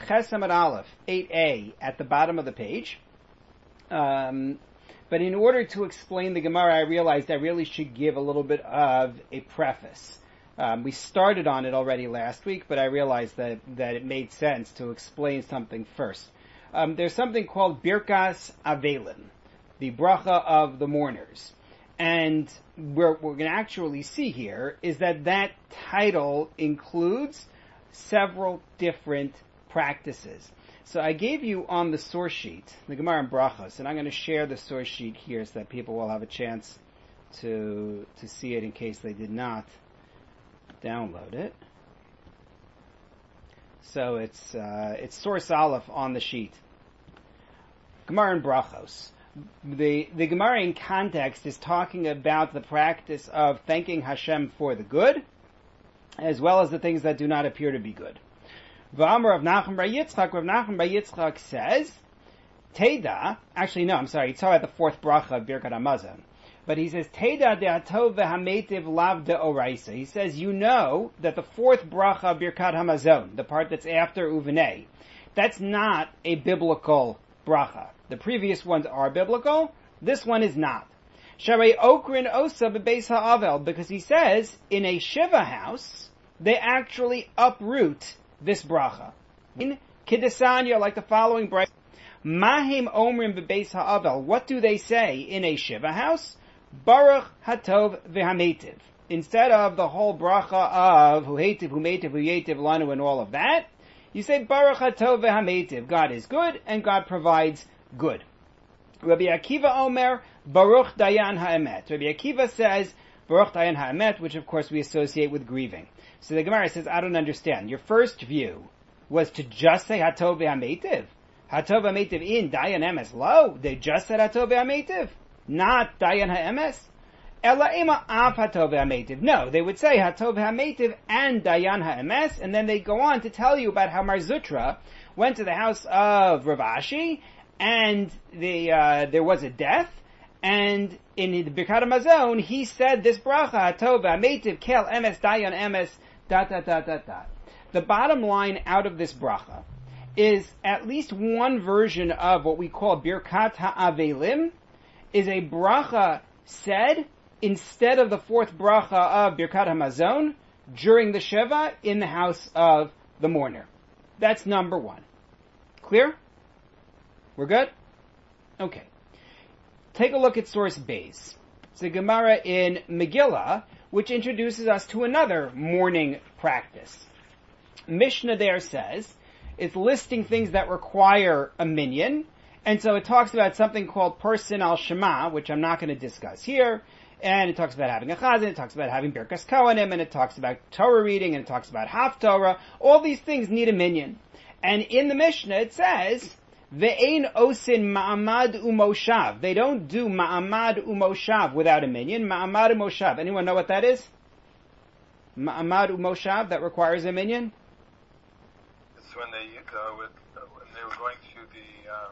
Ches Amud Aleph 8a at the bottom of the page. But in order to explain the Gemara, I realized I really should give a little bit of a preface. We started on it already last week, but I realized that it made sense to explain something first. There's something called Birkas Avelim, the bracha of the mourners. And what we're going to actually see here is that title includes several different practices. So I gave you on the source sheet, the Gemara in Brachos, and I'm going to share the source sheet here so that people will have a chance to see it in case they did not download it. So it's source Aleph on the sheet. Gemara in Brachos. The Gemara in context is talking about the practice of thanking Hashem for the good, as well as the things that do not appear to be good. V'amar Rav Nachman bar Yitzchak says, Teda, actually no, I'm sorry, he's talking about the fourth bracha of Birkat Hamazon. But he says, Teda de'atov v'hametiv lav de'oraisa. He says, you know that the fourth bracha of Birkat Hamazon, the part that's after Uvenei, that's not a biblical bracha. The previous ones are biblical. This one is not. Sharei okrin osa bebeis ha'avel, because he says in a shiva house they actually uproot this bracha. In Kiddusanya, like the following bracha, Mahim omrim bebeis ha'avel. What do they say in a shiva house? Baruch hatov v'hametiv. Instead of the whole bracha of huhetiv, humetiv, huyetiv, lanu, and all of that, you say Baruch hatov v'hametiv. God is good and God provides good. Rabbi Akiva Omer, Baruch Dayan Ha'emet. Rabbi Akiva says, Baruch Dayan Ha'emet, which of course we associate with grieving. So the Gemara says, I don't understand. Your first view was to just say Hatov V'Hametiv. Hatov V'Hametiv in Dayan Emes Lo. They just said Hatov V'Hametiv, not Dayan Ha'emes. Ela Ema Av Hatov V'Hametiv. No, they would say Hatov V'Hametiv and Dayan Ha'emes, and then they go on to tell you about how Mar Zutra went to the house of Rav Ashi, and there was a death, and in the Birkat Hamazon, he said this bracha, Hatov V'Hametiv, Kel Emes, Dayan Emes, ... The bottom line out of this bracha is at least one version of what we call Birkat Ha'avelim is a bracha said instead of the fourth bracha of Birkat Hamazon during the Sheva in the house of the mourner. That's number one. Clear? We're good? Okay. Take a look at source Beis. It's a Gemara in Megillah, which introduces us to another mourning practice. Mishnah there says, it's listing things that require a minyan, and so it talks about something called Person al Shema, which I'm not going to discuss here, and it talks about having a chazan, it talks about having Birkas Kohanim, and it talks about Torah reading, and it talks about Haftorah. All these things need a minyan. And in the Mishnah it says, Ve'ein osin ma'amad umoshav. They don't do ma'amad umoshav without a minyan. Ma'amad umoshav. Anyone know what that is? Ma'amad umoshav, that requires a minyan? It's when they when they were going to the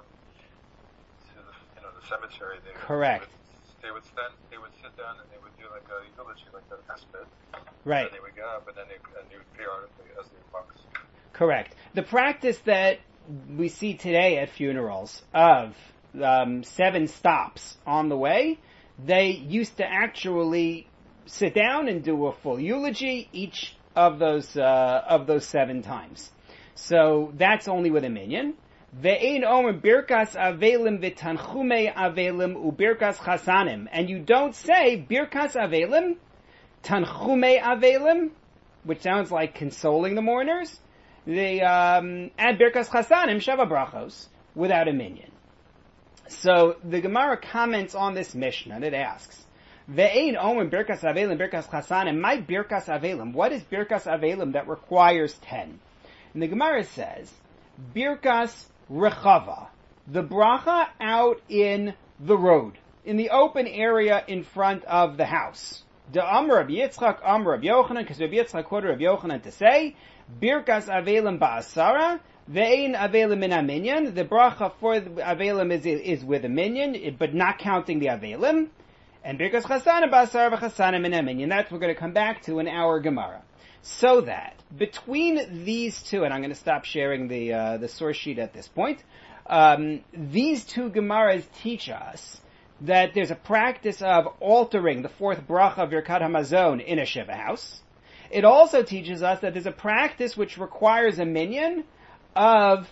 cemetery. Correct. They would sit down and they would do like a eulogy, like an aspect. Right. And they would get up and then they would pay as they walk. Correct. The practice that we see today at funerals of 7 stops on the way, they used to actually sit down and do a full eulogy each of those 7 times. So that's only with a minyan. Ve'ein omer birkas avelim v'tanchume avelim ubirkas chasanim. And you don't say birkas avelim, tanchume avelim, which sounds like consoling the mourners. They add birkas chasanim shava brachos without a minyan. So the Gemara comments on this Mishnah and it asks, Ve'ein omer birkas avelim birkas chasanim. My birkas avelim. What is birkas avelim that requires 10? And the Gemara says, birkas rechava, the bracha out in the road, in the open area in front of the house. The Amr Rabbi Yitzchak, Amr Rabbi Yochanan, because Rabbi Yitzchak quoted Rabbi Yochanan to say, Birkas Avelim Ba'asara, Ve'ein Avelim Min HaMinyan, the bracha for the Avelim is with a minyan, but not counting the Avelim, and Birkas Chasanim Ba'asara V'Chasanim Min HaMinyan. That's what we're going to come back to in our Gemara. So that between these two, and I'm going to stop sharing the source sheet at this point, these two Gemaras teach us that there's a practice of altering the fourth bracha of Birkat Hamazon in a Shiva house. It also teaches us that there's a practice which requires a minyan of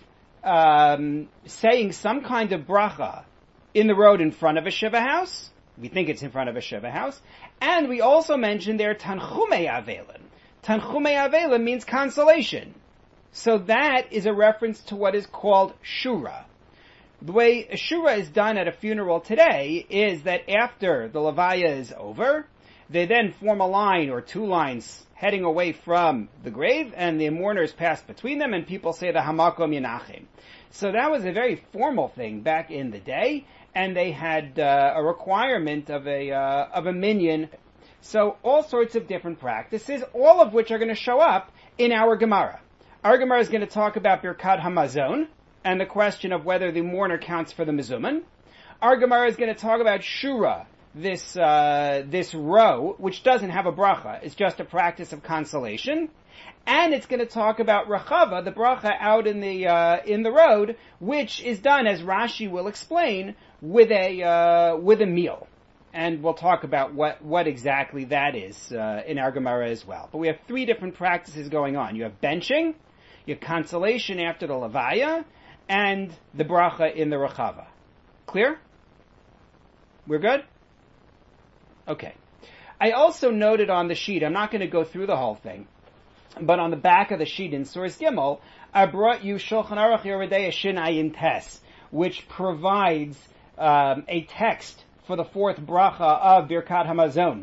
saying some kind of bracha in the road in front of a Shiva house. We think it's in front of a Shiva house. And we also mentioned there Tanchumei Avelim. Tanchumei Avelim means consolation. So that is a reference to what is called Shura. The way a Shura is done at a funeral today is that after the Levaya is over, they then form a line or two lines heading away from the grave, and the mourners pass between them, and people say the Hamakom Yenachim. So that was a very formal thing back in the day, and they had a requirement of a minyan. So all sorts of different practices, all of which are going to show up in our Gemara. Our Gemara is going to talk about Birkat Hamazon, and the question of whether the mourner counts for the Mezuman. Our Gemara is going to talk about Shura, this row, which doesn't have a bracha. It's just a practice of consolation. And it's going to talk about Rachava, the bracha out in the road, which is done, as Rashi will explain, with a meal. And we'll talk about what exactly that is in our Gemara as well. But we have three different practices going on. You have benching, you have consolation after the Levaya, and the bracha in the Rachava. Clear? We're good? Okay. I also noted on the sheet, I'm not going to go through the whole thing, but on the back of the sheet in Source Gimel, I brought you Shulchan Aruch Yeridei Shin Ayin Tes, which provides a text for the fourth bracha of Birkat Hamazon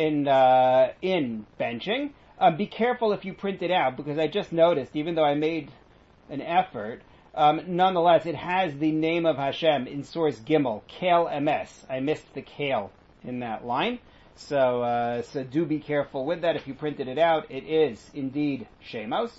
in benching. Be careful if you print it out, because I just noticed, even though I made an effort, nonetheless, it has the name of Hashem in Source Gimel, Kael Emes. I missed the Kael in that line. So do be careful with that. If you printed it out, it is indeed Shemos.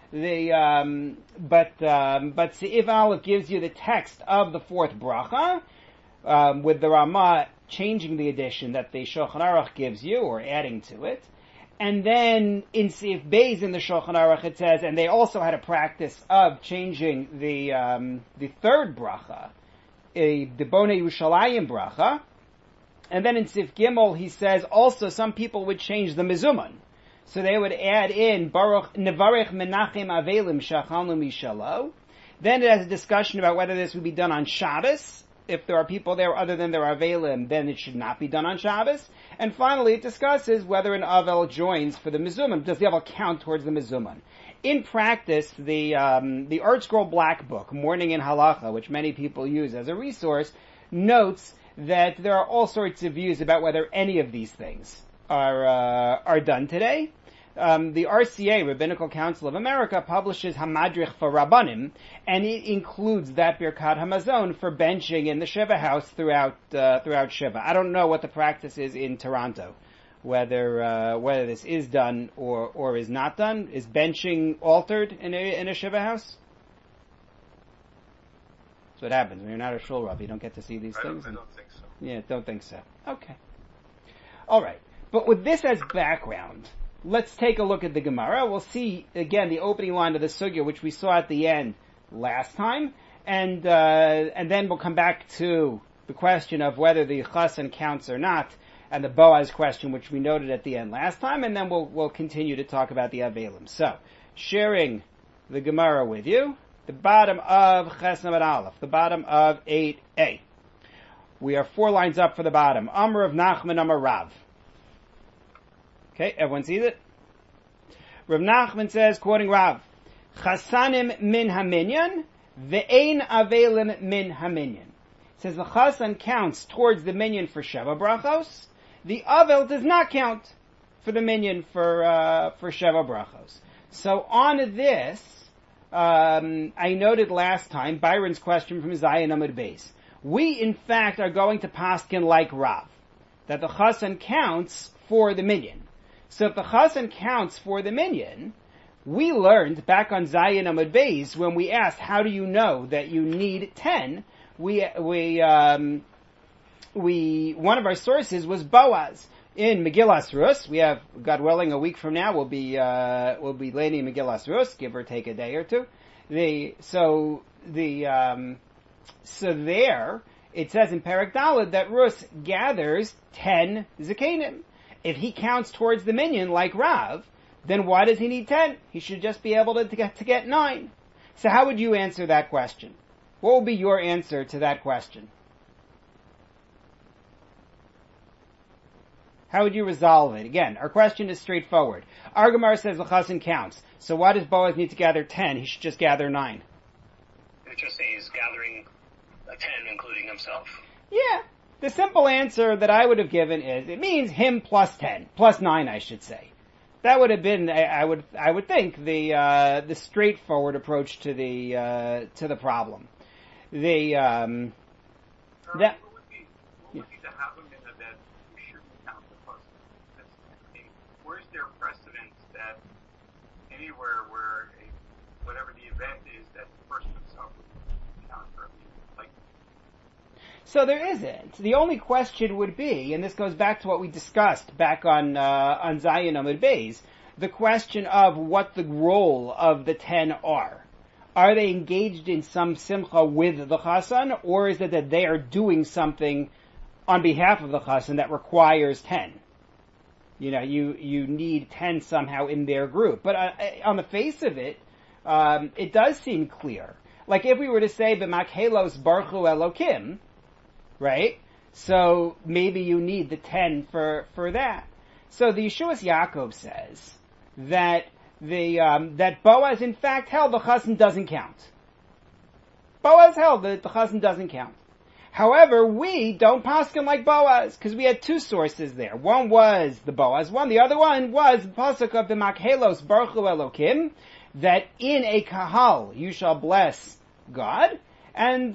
But Se'iv Aleph gives you the text of the fourth bracha, with the Ramah changing the addition that the Shulchan Aruch gives you, or adding to it. And then in Seif Beis in the Shulchan Aruch it says, and they also had a practice of changing the third bracha, the Bonei Yerushalayim bracha. And then in Seif Gimel he says also some people would change the Mezuman. So they would add in Baruch Nevarech Menachem Avelim Shachalnu Mishalo. Then it has a discussion about whether this would be done on Shabbos. If there are people there other than their Avelim, then it should not be done on Shabbos. And finally, it discusses whether an Avel joins for the Mezuman. Does the Avel count towards the Mezuman? In practice, the Art Scroll Black Book, Mourning in Halacha, which many people use as a resource, notes that there are all sorts of views about whether any of these things are done today. The RCA, Rabbinical Council of America, publishes Hamadrich for Rabbanim, and it includes that Birkat Hamazon for benching in the Shiva house throughout Shiva. I don't know what the practice is in Toronto, whether this is done or is not done. Is benching altered in a Shiva house? That's what happens when you're not a shul rav. You don't get to see these things. I don't think so. Yeah, don't think so. Okay. All right. But with this as background, let's take a look at the Gemara. We'll see, again, the opening line of the Sugya, which we saw at the end last time, and then we'll come back to the question of whether the Chassan counts or not, and the Boaz question, which we noted at the end last time, and then we'll continue to talk about the Avelim. So, sharing the Gemara with you, the bottom of Ches Amud Aleph, the bottom of 8a. We are 4 lines up for the bottom. Amar of Nachman, Amar Rav. Okay, everyone sees it? Rav Nachman says, quoting Rav, Chasanim min haminyan, ve'ein avelim min haminyan. Says the Chasan counts towards the minyan for Sheva Brachos. The Avel does not count for the minyan for Sheva Brachos. So on this, I noted last time Byron's question from Zayin Amud Beis. We, in fact, are going to paskin like Rav, that the Chasan counts for the minyan. So if the Chasan counts for the minyan, we learned back on Zayin Amud Beis when we asked, how do you know that you need 10? One of our sources was Boaz. in Megillas Rus. We have, God willing, a week from now we'll be learning Megillas Rus, give or take a day or two. So there it says in Perek Daled that Rus gathers 10 Zakenim. If he counts towards the minyan like Rav, then why does he need 10? He should just be able to get 9. So how would you answer that question? What will be your answer to that question? How would you resolve it? Again, our question is straightforward. Our Gemara says the Chassan counts. So why does Boaz need to gather 10? He should just gather 9. It just says gathering 10, including himself. Yeah. The simple answer that I would have given is, it means him plus 10. Plus 9, I should say. That would have been, I would think, the straightforward approach to the problem. What would be to have him in that you shouldn't count the plus? Where's their precedence that anywhere where whatever the event is, that the person himself would count for like? So there isn't. The only question would be, and this goes back to what we discussed back on Zion Amud Beis, the question of what the role of the 10 are. Are they engaged in some simcha with the chassan, or is it that they are doing something on behalf of the chassan that requires 10? You know, you need 10 somehow in their group. But on the face of it, it does seem clear. Like if we were to say, b'makhelos barchu elokim, right? So maybe you need the 10 for that. So the Yeshuas Yaakov says that that Boaz in fact held the chassan doesn't count. Boaz held that the chassan doesn't count. However, we don't paskin like Boaz, because we had two sources there. One was the Boaz one, the other one was the pasuk of the Makhelos Baruchu Elokim, that in a kahal you shall bless God, and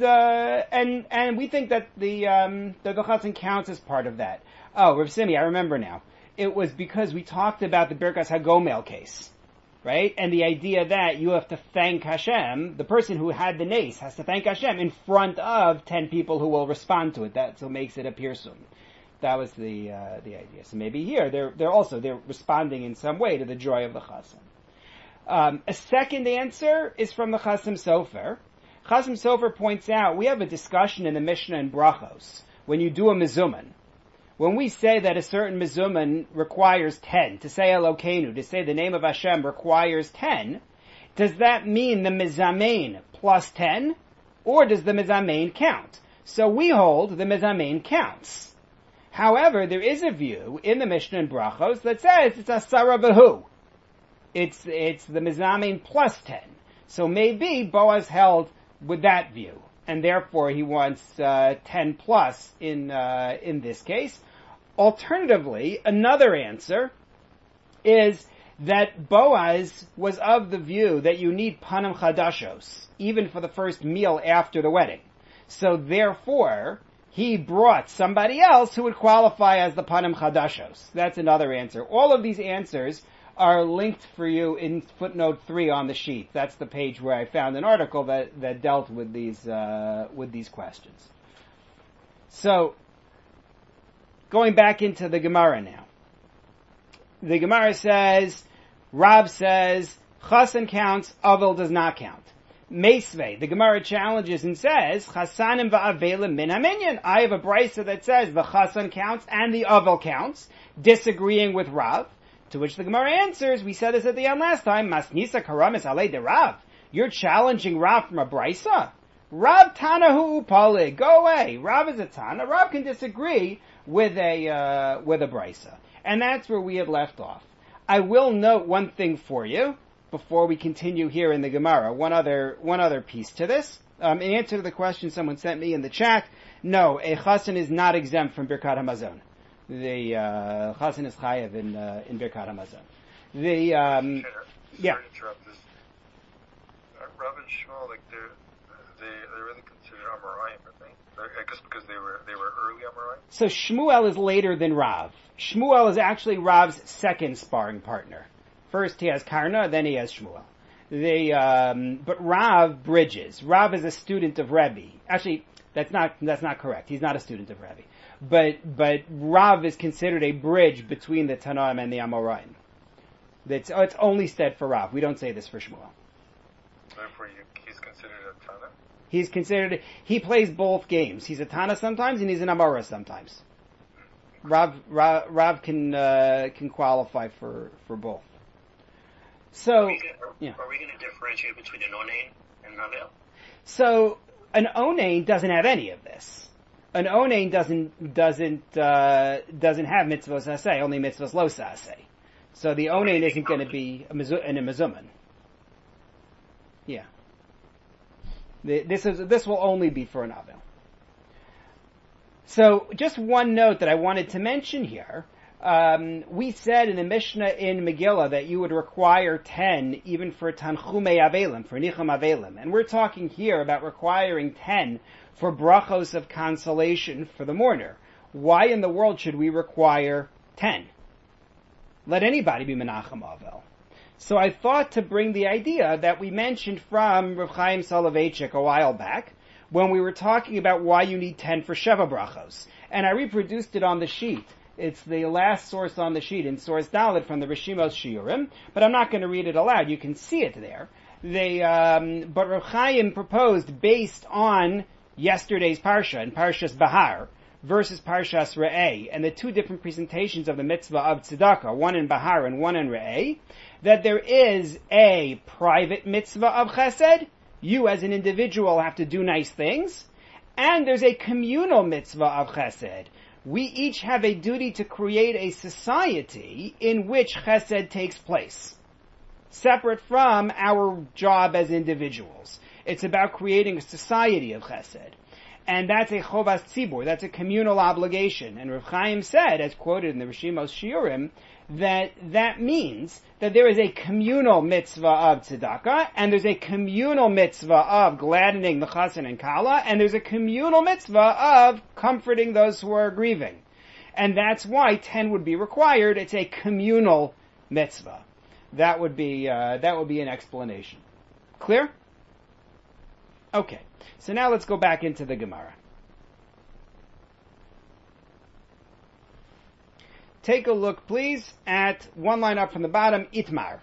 we think that the chassan counts as part of that. Oh, Rav Simi, I remember now. It was because we talked about the Birkas HaGomel case. Right? And the idea that you have to thank Hashem, the person who had the nace has to thank Hashem in front of 10 people who will respond to it. That's what makes it a pirsum. That was the idea. So maybe here, they're responding in some way to the joy of the chassan. A second answer is from the Chasam Sofer. Chasam Sofer points out, we have a discussion in the Mishnah in Brachos, when you do a mezuman. When we say that a certain mezuman requires 10, to say Elokeinu, to say the name of Hashem requires 10, does that mean the mezamein plus 10, or does the mezamein count? So we hold the mezamein counts. However, there is a view in the Mishnah in Brachos that says it's asara behu. It's the mezamein plus 10. So maybe Boaz held with that view, and therefore he wants 10 plus in this case. Alternatively, another answer is that Boaz was of the view that you need panim chadashos, even for the first meal after the wedding. So therefore, he brought somebody else who would qualify as the panim chadashos. That's another answer. All of these answers are linked for you in footnote 3 on the sheet. That's the page where I found an article that dealt with these questions. So, going back into the Gemara now. The Gemara says, Rav says, Chassan counts, Avel does not count. Meisvei, the Gemara challenges and says, Chassanim va'avelim min haminyan. I have a brisa that says the Chassan counts and the Avel counts, disagreeing with Rav. To which the Gemara answers, we said this at the end last time, Masnisa karamis alei de Rav. You're challenging Rav from a brisa? Rav Tanahu Upale, go away. Rav is a Tana. Rav can disagree with a brisa. And that's where we had left off. I will note one thing for you before we continue here in the Gemara. One other piece to this. In answer to the question someone sent me in the chat, no, a chassan is not exempt from Birkat HaMazon. The chassan is chayav in Birkat HaMazon. Sorry yeah. to interrupt this. Rav and Shmuel, like they really consider Amoraim, I think. I guess because they were early Amoraim. So Shmuel is later than Rav. Shmuel is actually Rav's second sparring partner. First he has Karna, then he has Shmuel. But Rav bridges. Rav is a student of Rebbe. Actually, That's not correct. He's not a student of Rabbi. But Rav is considered a bridge between the Tanaim and the Amoraim. It's only said for Rav. We don't say this for Shmuel. Therefore, he's considered a Tana? He plays both games. He's a Tana sometimes and he's an Amora sometimes. Rav can qualify for both. So, Are we going to differentiate between an Onain and an Avel? So, an Onain doesn't have any of this. An Onain doesn't have mitzvos aseh, only mitzvos lo aseh. So the Onain isn't going to be in a mezuman. Yeah. This will only be for an Avel. So, just one note that I wanted to mention here. We said in the Mishnah in Megillah that you would require 10 even for Tanchumei Avelim, for Nichum Avelim. And we're talking here about requiring 10 for brachos of consolation for the mourner. Why in the world should we require 10? Let anybody be Menachem Avel. So I thought to bring the idea that we mentioned from Rav Chaim Soloveitchik a while back, when we were talking about why you need 10 for Sheva brachos. And I reproduced it on the sheet. It's the last source on the sheet in source Dalet from the Rishimos Shiurim, but I'm not going to read it aloud. You can see it there. But Rav Chaim proposed based on yesterday's Parsha, in Parshas Bahar, versus Parshas Re'eh, and the two different presentations of the mitzvah of tzedakah, one in Bahar and one in Re'eh, that there is a private mitzvah of chesed. You as an individual have to do nice things, and there's a communal mitzvah of chesed. We each have a duty to create a society in which chesed takes place, separate from our job as individuals. It's about creating a society of chesed. And that's a chovas tzibur, that's a communal obligation. And Rav Chaim said, as quoted in the Rishimos Shiurim, that means that there is a communal mitzvah of tzedakah, and there's a communal mitzvah of gladdening the chassan and kala, and there's a communal mitzvah of comforting those who are grieving. And that's why 10 would be required. It's a communal mitzvah. That would be an explanation. Clear? Okay. So now let's go back into the Gemara. Take a look, please, at one line up from the bottom, Itmar.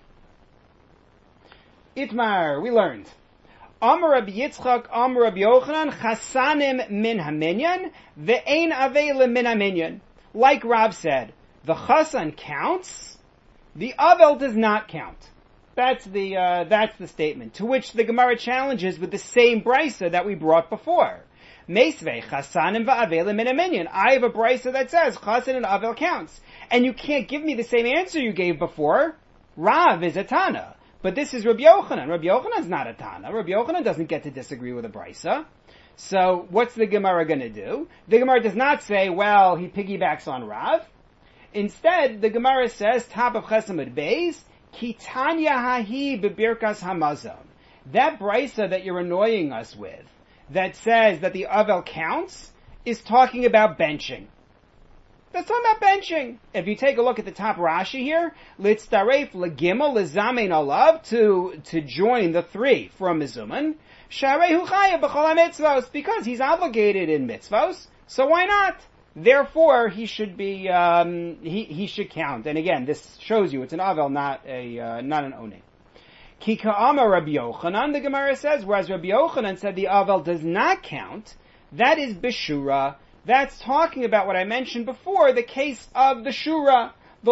Itmar, we learned. Amar Rabbi Yitzchak, Amar Rabbi Yochanan, Chasanim min haminyan, ve'ein avelim min haminyan. Like Rav said, the Chasan counts, the Avel does not count. That's the statement, to which the Gemara challenges with the same brisa that we brought before. Meisvei chasanim va'avelim min haminyan. I have a brisa that says chasan and avel counts. And you can't give me the same answer you gave before. Rav is a Tana. But this is Rabbi Yochanan. Rabbi Yochanan's not a Tana. Rabbi Yochanan doesn't get to disagree with a brisa. So what's the Gemara going to do? The Gemara does not say, well, he piggybacks on Rav. Instead, the Gemara says, top of Chesamid Beis, Kitanya hahi bebirkas hamazon. That brisa that you're annoying us with, that says that the avel counts, is talking about benching. That's talking about benching. If you take a look at the top Rashi here, litztaref legimel lezamein alav, to join the 3 from Mizuman, sharehu chaya b'chol mitzvos, because he's obligated in mitzvos, so why not? Therefore, he should be, he should count. And again, this shows you it's an avel, not an onei. Ki ka'amar Rabbi Yochanan, the Gemara says, whereas Rabbi Yochanan said the avel does not count, that is b'shura. That's talking about what I mentioned before, the case of the shura,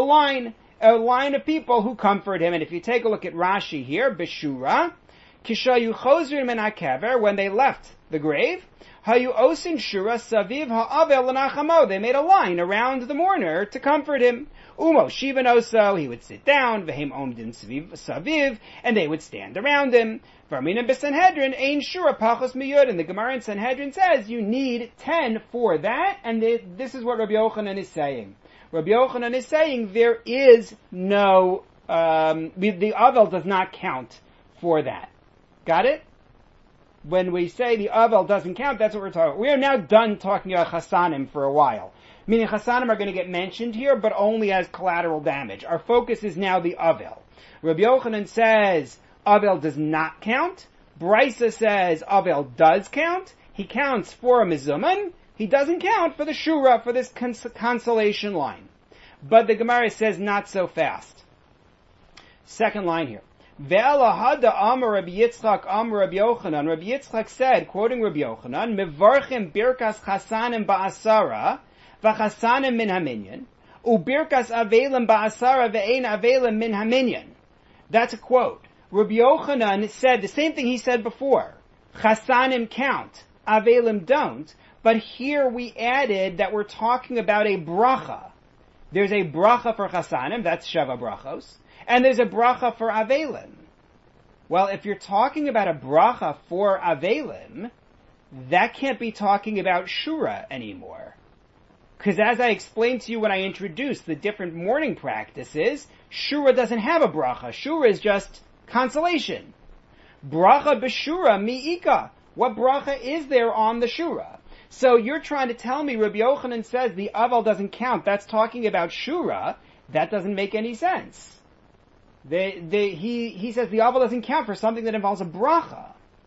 a line of people who comfort him. And if you take a look at Rashi here, b'shura, kishayu chozrin min hakever, when they left the grave, hayu osin shura saviv ha'avel l'nachamo. They made a line around the mourner to comfort him. Umo shivan oso, he would sit down, v'hem omdin saviv, and they would stand around him. Varmina b'Sanhedrin, ein shura pachos miyud, and the Gemara in Sanhedrin says you need 10 for that, and this is what Rabbi Yochanan is saying. Rabbi Yochanan is saying there is no, the avel does not count for that. Got it? When we say the avel doesn't count, that's what we're talking about. We are now done talking about chasanim for a while. Meaning chasanim are going to get mentioned here, but only as collateral damage. Our focus is now the avel. Rabbi Yochanan says avel does not count. Brisa says avel does count. He counts for a Mizuman. He doesn't count for the Shura, for this consolation line. But the Gemara says not so fast. Second line here. Ve'ela hada amar Rabbi Yitzchak amar Rabbi Yochanan. Rabbi Yitzchak said, quoting Rabbi Yochanan, Mevarchim birkas chasanim ba'asara, v'chasanim min haminyan, u'birkas avelim ba'asara ve'ein avelim min haminyan. That's a quote. Rabbi Yochanan said the same thing he said before. Chasanim count, avelim don't, but here we added that we're talking about a bracha. There's a bracha for chasanim, that's Sheva brachos, and there's a bracha for avelim. Well, if you're talking about a bracha for avelim, that can't be talking about shura anymore. Because as I explained to you when I introduced the different mourning practices, shura doesn't have a bracha. Shura is just consolation. Bracha b'shura mi'ika. What bracha is there on the shura? So you're trying to tell me Rabbi Yochanan says the aval doesn't count. That's talking about shura. That doesn't make any sense. He says the aval doesn't count for something that involves a bracha.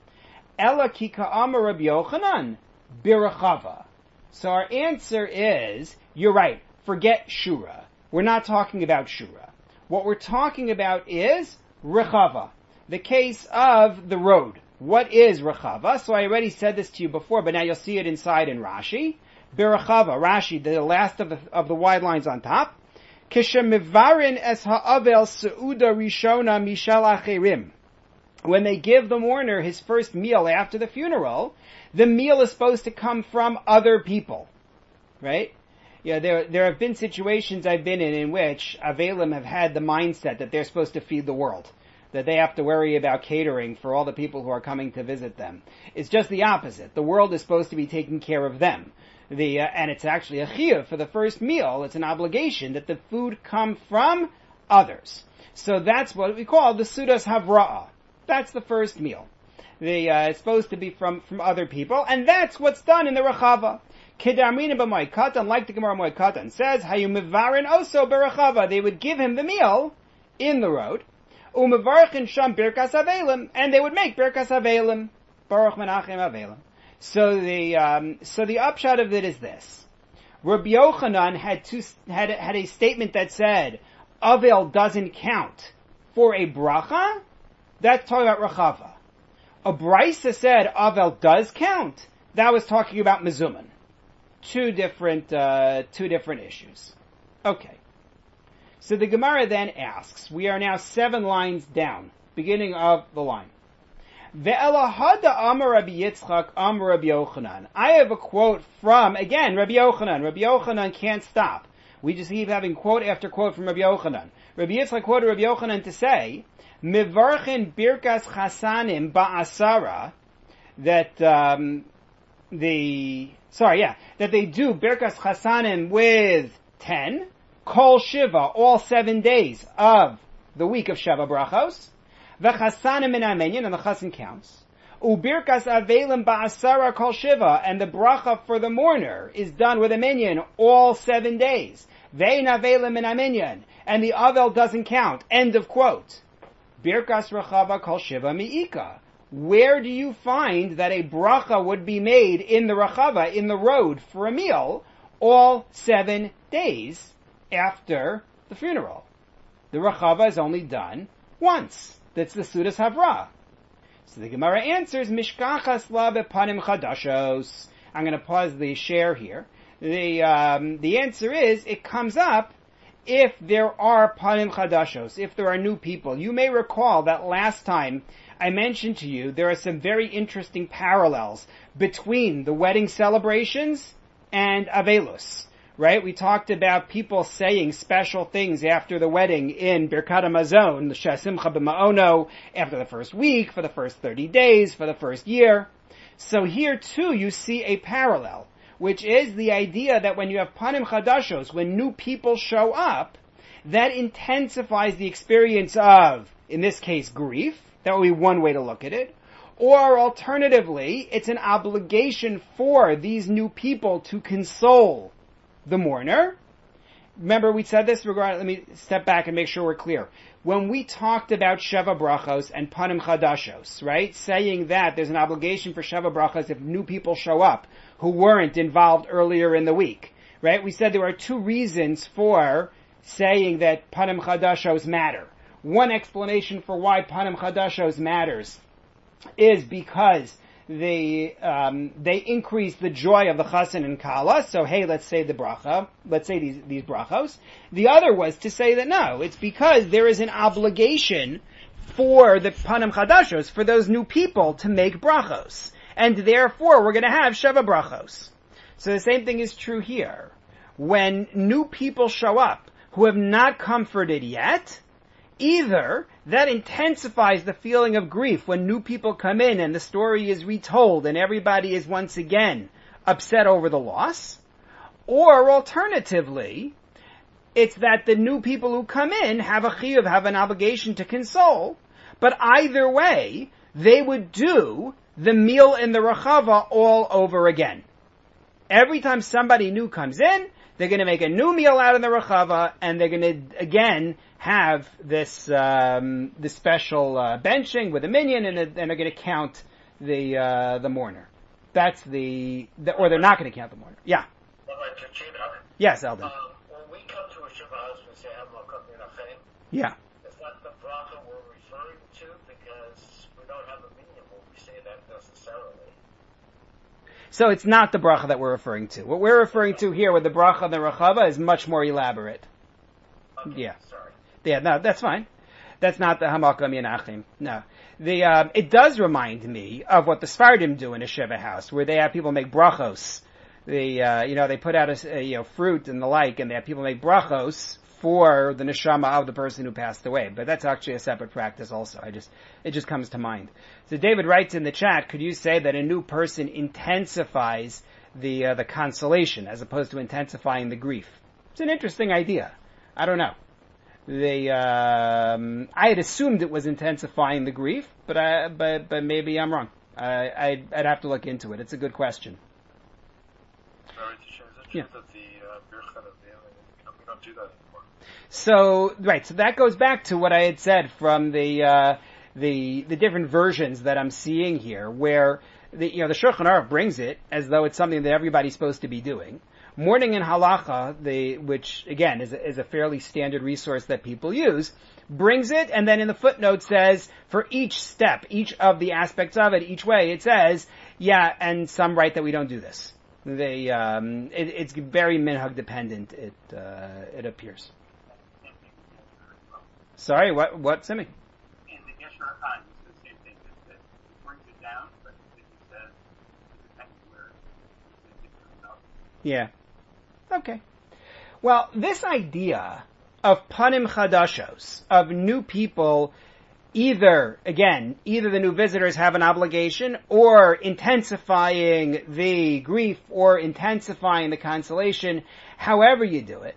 Ela ki ka'amar Rabbi Yochanan birachava. So our answer is, you're right, forget shura. We're not talking about shura. What we're talking about is rechava, the case of the road. What is rechava? So I already said this to you before, but now you'll see it inside in Rashi. Birachava, Rashi, the last of the wide lines on top. Kishemivarin es ha'avel seuda rishona mishal acherim. When they give the mourner his first meal after the funeral, the meal is supposed to come from other people. Right? Yeah, there have been situations I've been in which Avelim have had the mindset that they're supposed to feed the world. That they have to worry about catering for all the people who are coming to visit them. It's just the opposite. The world is supposed to be taking care of them. And it's actually a chiyuv for the first meal. It's an obligation that the food come from others. So that's what we call the Sudas Havra'ah. That's the first meal. It's supposed to be from other people, and that's what's done in the Rechava. Kedamrina b'Moed like the Gemara Moed Katan says, Hayu mevarin oso berechava. They would give him the meal in the road. Umevarchin sham birkas avelim, and they would make birkas avelim. Baruch menachem avelim. So the upshot of it is this: Rabbi Yochanan had a statement that said avel doesn't count for a bracha. That's talking about rechava. A brisa said avel does count. That was talking about mezuman. Two different issues. Okay. So the Gemara then asks, we are now 7 lines down, beginning of the line. Ve'ela hada amar Rabbi Yitzchak amar Rabbi Yochanan. I have a quote from, again, Rabbi Yochanan. Rabbi Yochanan can't stop. We just keep having quote after quote from Rabbi Yochanan. Rabbi Yitzchak quoted Rabbi Yochanan to say, Mevarchin birkas chasanim ba'asara, that they do birkas chasanim with 10, kol shiva, all 7 days of the week of Sheva brachos, v'chasanim min amenyan, and the chasan counts, ubirkas avelim ba'asara kol shiva, and the bracha for the mourner is done with a minyan all 7 days, ve'in avelim min amenyan, and the avel doesn't count, end of quote. Birkas rechava kol shiva mi'ika. Where do you find that a bracha would be made in the rechava, in the road, for a meal, all 7 days after the funeral? The rechava is only done once. That's the Sudas Havra'ah. So the Gemara answers, Mishkachas la bepanim chadashos. I'm going to pause the share here. The answer is, it comes up if there are panim chadashos, if there are new people. You may recall that last time I mentioned to you there are some very interesting parallels between the wedding celebrations and Avelus. Right? We talked about people saying special things after the wedding in Birkat HaMazon, the Shesimcha b'Ma'ono, after the first week, for the first 30 days, for the first year. So here too you see a parallel, which is the idea that when you have panim chadashos, when new people show up, that intensifies the experience of, in this case, grief. That would be one way to look at it. Or alternatively, it's an obligation for these new people to console the mourner. Remember we said this regarding, let me step back and make sure we're clear. when we talked about Sheva Brachos and Panim Chadashos, right? Saying that there's an obligation for Sheva Brachos if new people show up who weren't involved earlier in the week, right? We said there are two reasons for saying that Panim Chadashos matter. One explanation for why Panim Chadashos matters is because they increase the joy of the chassan and kala. So hey, let's say the bracha. Let's say these brachos. The other was to say that no, it's because there is an obligation for the panim chadashos, for those new people to make brachos, and therefore we're going to have sheva brachos. So the same thing is true here. When new people show up who have not comforted yet, either that intensifies the feeling of grief when new people come in and the story is retold and everybody is once again upset over the loss, or alternatively, it's that the new people who come in have a chiyuv, have an obligation to console, but either way, they would do the meal in the rachava all over again. Every time somebody new comes in, they're going to make a new meal out in the rachava, and they're going to again have this special benching with a minyan, and they're going to count the mourner. That's or they're not going to count the mourner. Yeah. Yes, Eldon. When we come to a Shiva house, we say Hamlakot Minachem. Yeah. Is that the bracha we're referring to? Because we don't have a minyan when we say that necessarily. So it's not the bracha that we're referring to. What we're referring to here with the bracha and the rachava is much more elaborate. Okay, yeah. Sorry. Yeah, no, that's fine. That's not the Hamakam Yanachim. No. It does remind me of what the Sfardim do in a Shiva house, where they have people make brachos. They put out fruit and the like, and they have people make brachos for the neshama of the person who passed away. But that's actually a separate practice also. It just comes to mind. So David writes in the chat, could you say that a new person intensifies the consolation as opposed to intensifying the grief? It's an interesting idea. I don't know. I had assumed it was intensifying the grief, but maybe I'm wrong. I'd have to look into it. It's a good question. Yeah. That we don't do that anymore. So that goes back to what I had said from the different versions that I'm seeing here, where the Shulchan Aruch brings it as though it's something that everybody's supposed to be doing. Mourning in Halacha, which again is a fairly standard resource that people use, brings it, and then in the footnote says for each step, each of the aspects of it, each way, it says, yeah, and some write that we don't do this. It's very minhag dependent. It appears. Sorry, what, Simi? In the Gesher HaChaim, it's the same thing. It brings it down, but it says it depends where it's different enough. Yeah. Okay. Well, this idea of panim chadashos, of new people, either the new visitors have an obligation, or intensifying the grief, or intensifying the consolation, however you do it,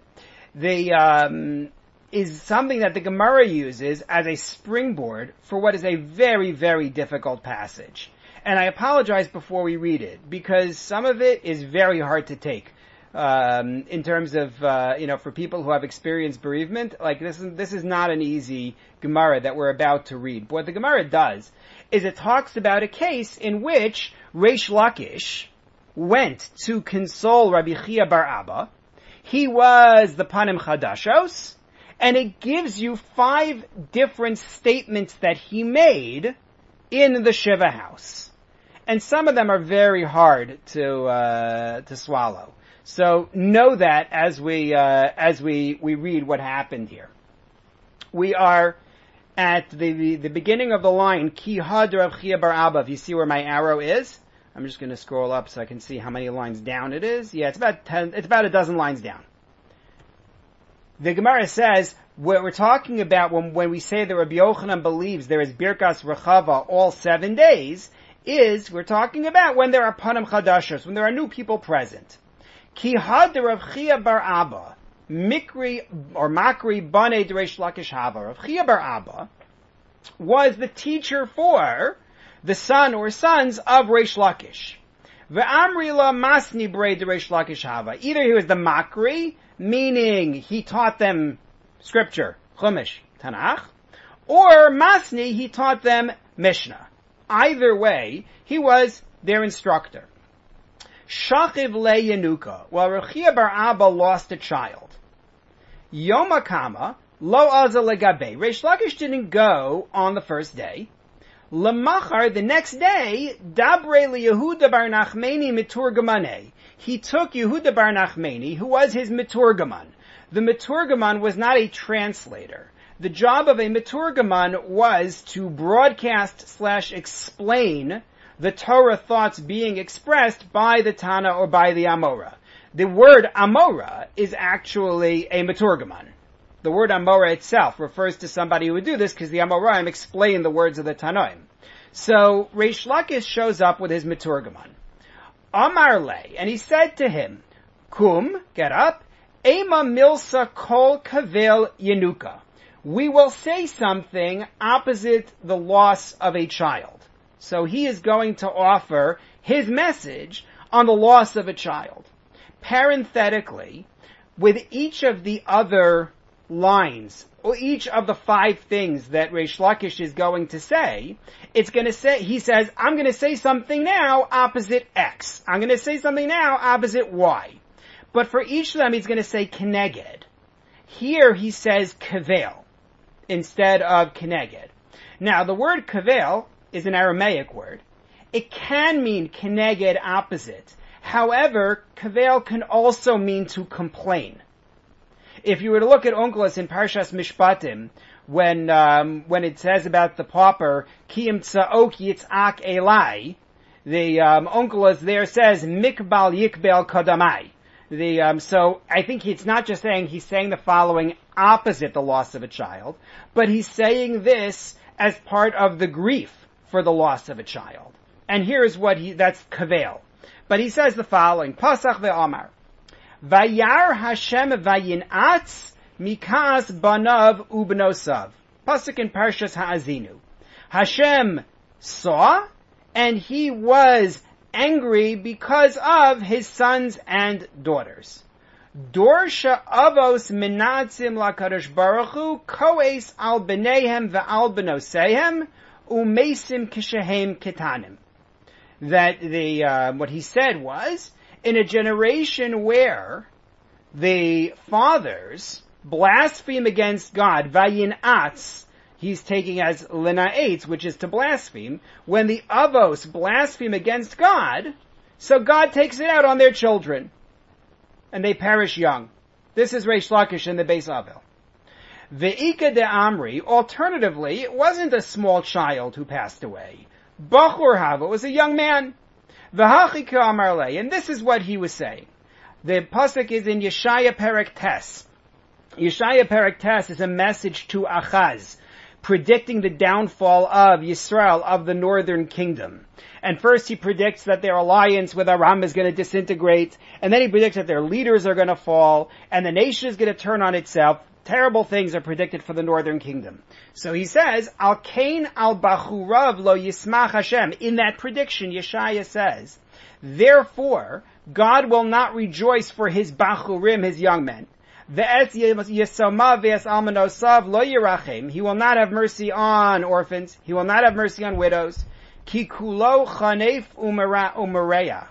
is something that the Gemara uses as a springboard for what is a very, very difficult passage. And I apologize before we read it, because some of it is very hard to take. In terms of, for people who have experienced bereavement, like this is not an easy Gemara that we're about to read. But what the Gemara does is it talks about a case in which Reish Lakish went to console Rabbi Chia bar Abba. He was the Panim Chadashos, and it gives you 5 different statements that he made in the Shiva house. And some of them are very hard to swallow. So know that as we read what happened here. We are at the beginning of the line, Ki had Rav Chia bar Abba. If you see where my arrow is, I'm just going to scroll up so I can see how many lines down it is. Yeah, it's about a dozen lines down. The Gemara says, what we're talking about when we say that Rabbi Yochanan believes there is Birkas Rechava all 7 days, is we're talking about when there are Panim Chadashos, when there are new people present. Ki had Rav Chia bar Abba, Mikri or Makri Bane Reish Lakish Hava. Rav Chia bar Abba was the teacher for the son or sons of Reish Lakish. Ve'amri la masni brei Reish Lakish Hava. Either he was the Makri, meaning he taught them scripture, Chumash, Tanakh, or Masni, he taught them Mishnah. Either way, he was their instructor. Shachiv le Yanuka. Well, Rechia bar Abba lost a child. Yom Akama, lo aza legabe. Reish Lakish didn't go on the first day. Lemachar, the next day, Dabre le Yehuda bar Nachmeni miturgamane. He took Yehuda bar Nachmeni, who was his miturgaman. The miturgaman was not a translator. The job of a miturgaman was to broadcast/explain the Torah thoughts being expressed by the Tana or by the Amora. The word Amora is actually a miturgaman. The word Amora itself refers to somebody who would do this because the Amoraim explain the words of the Tanoim. So Reish Lakish shows up with his miturgaman. Amar le, and he said to him, Kum, get up, Ema milsa kol kavel yenuka. We will say something opposite the loss of a child. So he is going to offer his message on the loss of a child. Parenthetically, with each of the other lines, or each of the 5 things that Reish Lakish is going to say, it's going to say, he says, I'm going to say something now opposite X. I'm going to say something now opposite Y. But for each of them, he's going to say keneged. Here he says kavel instead of keneged. Now, the word kavel is an Aramaic word. It can mean keneged, opposite. However, kavel can also mean to complain. If you were to look at Onkelos in Parshas Mishpatim, when it says about the pauper, ki imtsaok yitzak elai, the Onkelos there says mikbal yikbel kodamai. So I think it's not just saying, he's saying the following opposite the loss of a child, but he's saying this as part of the grief for the loss of a child. And here's that's kavel. But he says the following, Pasach ve'amar, Vayar Hashem vayinatz mikas banav ubnosav. Pasuk in Parshas Ha'azinu. Hashem saw, and he was angry because of his sons and daughters. Dorsha avos minatzim lakadosh baruch hu koes al b'neihem ve'al b'nosehem umesim kishehem ketanim. That what he said was, in a generation where the fathers blaspheme against God, vayinatz, he's taking as lina'etz, which is to blaspheme, when the avos blaspheme against God, so God takes it out on their children, and they perish young. This is Reish Lakish in the Beis Avel. Ve'ika de Amri, alternatively, it wasn't a small child who passed away. Bachur Hava was a young man. V'hachika Amarle, and this is what he was saying. The pasuk is in Yeshaya Perek Tes. Yeshaya Perek Tes is a message to Achaz, predicting the downfall of Yisrael, of the northern kingdom. And first he predicts that their alliance with Aram is going to disintegrate, and then he predicts that their leaders are going to fall, and the nation is going to turn on itself. Terrible things are predicted for the northern kingdom. So he says, Al Kain al Bachurav lo Yismach Hashem. In that prediction, Yeshaya says, therefore, God will not rejoice for his Bachurim, his young men. Ve'es Yesoma ve'es Almanosav lo Yerachim. He will not have mercy on orphans. He will not have mercy on widows. Ki kulo chanef umareya.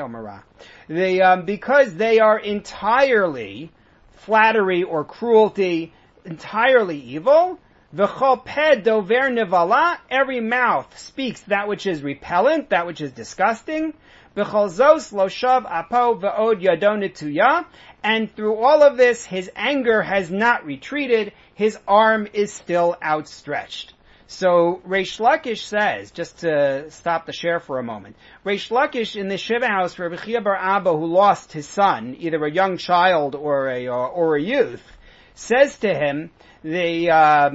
Because they are entirely flattery or cruelty, entirely evil. V'chol ped dover nevala, every mouth speaks that which is repellent, that which is disgusting. V'chol zos lo shav apo v'od yado netuya, and through all of this, his anger has not retreated, his arm is still outstretched. So Reish Lakish says, just to stop the share for a moment, Reish Lakish in the Shiva house for Rabbi Chia bar Abba, who lost his son, either a young child or a youth, says to him, this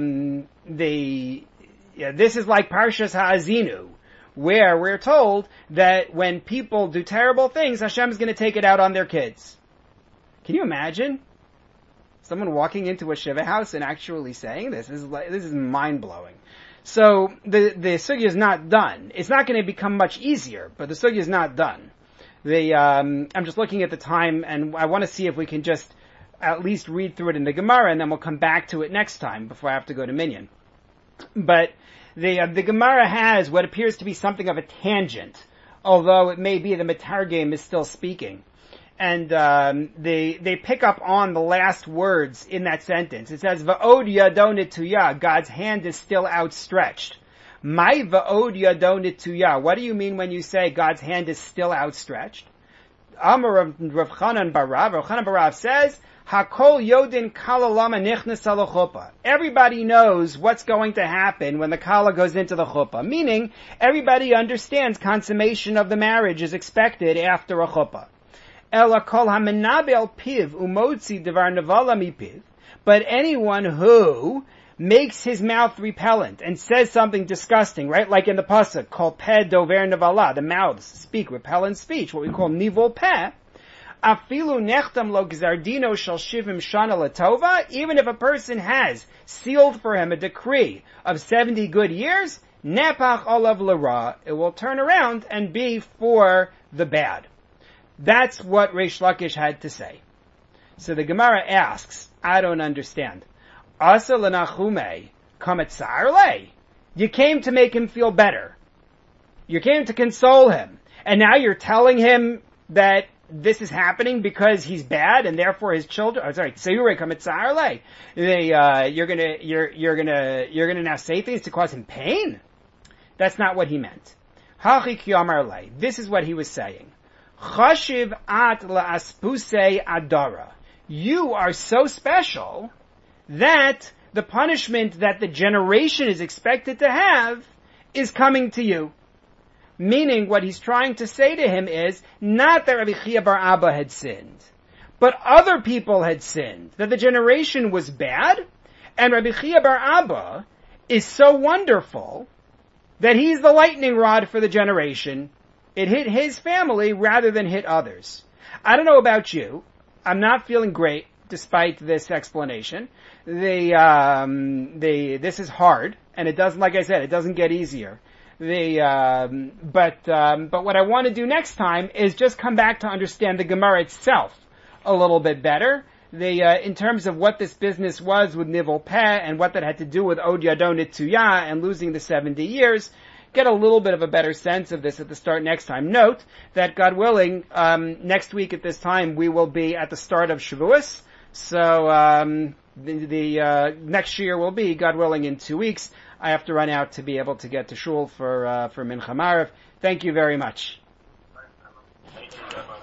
is like Parshas Ha'azinu, where we're told that when people do terrible things, Hashem is going to take it out on their kids. Can you imagine someone walking into a Shiva house and actually saying this? This is mind-blowing. So the sugya is not done. It's not going to become much easier, but the sugya is not done. I'm just looking at the time, and I want to see if we can just at least read through it in the Gemara, and then we'll come back to it next time before I have to go to Minyan. But the Gemara has what appears to be something of a tangent, although it may be the Metargim is still speaking. And they pick up on the last words in that sentence. It says, Va'od yadon nituya, God's hand is still outstretched. My va'od yadon nituya, what do you mean when you say God's hand is still outstretched? Amar Rav Chanan Barav, Rav Chanan Barav says, Hakol yodin kala lama nichnas ala chuppah. Everybody knows what's going to happen when the kala goes into the chuppah. Meaning, everybody understands consummation of the marriage is expected after a chuppah. Ela kol hamenabel piv umotzi devar nevala mipiv. But anyone who makes his mouth repellent and says something disgusting, right? Like in the pasuk, kol peh dover nevala, the mouths speak repellent speech, what we call nivol peh. Afilu nechtam lo gzardino shel shivim shana latova, even if a person has sealed for him a decree of 70 good years, nepach olav lara, it will turn around and be for the bad. That's what Reish Lakish had to say. So the Gemara asks, I don't understand. Asa lenachume kametzar le. You came to make him feel better. You came to console him. And now you're telling him that this is happening because he's bad and therefore his children, you're gonna now say things to cause him pain? That's not what he meant. Hachi kiyamar le. This is what he was saying. Chashiv at la'aspuse adara. You are so special that the punishment that the generation is expected to have is coming to you. Meaning what he's trying to say to him is, not that Rabbi Chia bar Abba had sinned, but other people had sinned, that the generation was bad, and Rabbi Chia bar Abba is so wonderful that he's the lightning rod for the generation. It hit his family rather than hit others. I don't know about you. I'm not feeling great despite this explanation. This is hard, and it doesn't, like I said, it doesn't get easier. But what I want to do next time is just come back to understand the Gemara itself a little bit better. In terms of what this business was with Nivol Peh and what that had to do with Od Yadon Nituya and losing the 70 years. Get a little bit of a better sense of this at the start next time. Note that, God willing, next week at this time we will be at the start of Shavuos. So the next year will be, God willing, in 2 weeks. I have to run out to be able to get to shul for Mincha Maariv. Thank you very much. Thank you very much.